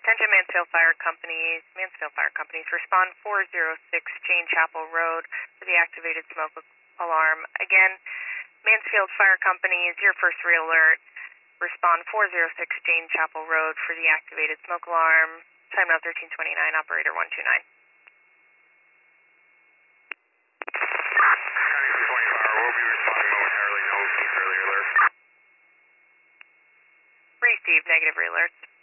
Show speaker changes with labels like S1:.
S1: Attention Mansfield Fire Companies, respond 406 Jane Chapel Road for the activated smoke alarm. Again, Mansfield Fire Companies, your first re-alert. Respond 406 Jane Chapel Road for the activated smoke alarm. Time now 1329, operator 129.
S2: County 225, we'll be responding momentarily. No early alert.
S1: Received, negative re-alert.